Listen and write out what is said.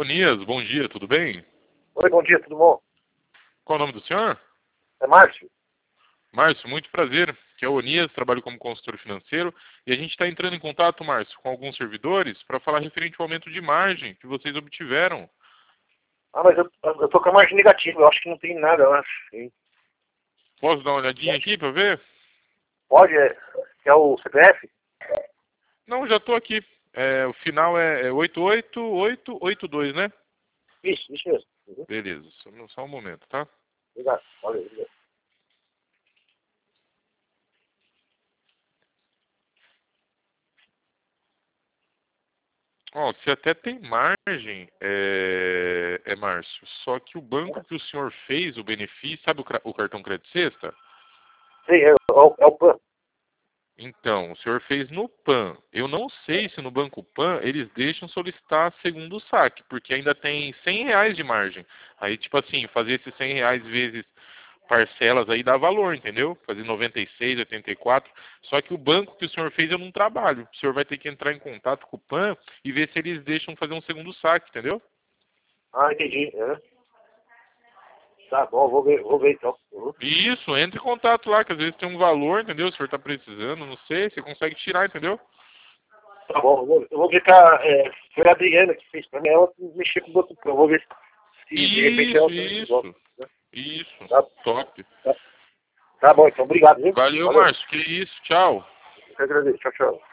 Onias, bom dia, tudo bem? Oi, bom dia, tudo bom? Qual o nome do senhor? É Márcio? Márcio, muito prazer. Que é o Onias, trabalho como consultor financeiro e a gente está entrando em contato, Márcio, com alguns servidores para falar referente ao aumento de margem que vocês obtiveram. Ah, mas eu tô com a margem negativa, eu acho que não tem nada, eu acho. Sim. Posso dar uma olhadinha aqui para ver? Pode, é o CPF? Não, já estou aqui. O final é 88882, né? Isso mesmo. Uhum. Beleza, só um momento, tá? Obrigado, valeu, obrigado. Ó, você até tem margem, Márcio, só que o banco que o senhor fez o benefício, sabe o cartão crédito sexta? Sei, é o PAN. Então, o senhor fez no PAN. Eu não sei se no Banco PAN eles deixam solicitar segundo saque, porque ainda tem R$ 100 de margem. Aí, tipo assim, fazer esses R$ 100 vezes parcelas aí dá valor, entendeu? Fazer 96, 84. Só que o banco que o senhor fez eu não trabalho. O senhor vai ter que entrar em contato com o PAN e ver se eles deixam fazer um segundo saque, entendeu? Ah, entendi. Tá bom, vou ver então. Uhum. Isso, entre em contato lá, que às vezes tem um valor, entendeu? O senhor tá precisando, não sei, você consegue tirar, entendeu? Tá bom, eu vou ver foi a Adriana que fez pra mim, ela mexeu com o banco PAN, eu vou ver se de repente ela também resolve. Isso, Né? isso. Tá, Top. tá, tá bom, então, obrigado, viu? Valeu, Valeu, Márcio. Que isso, tchau. eu que agradeço, tchau, tchau.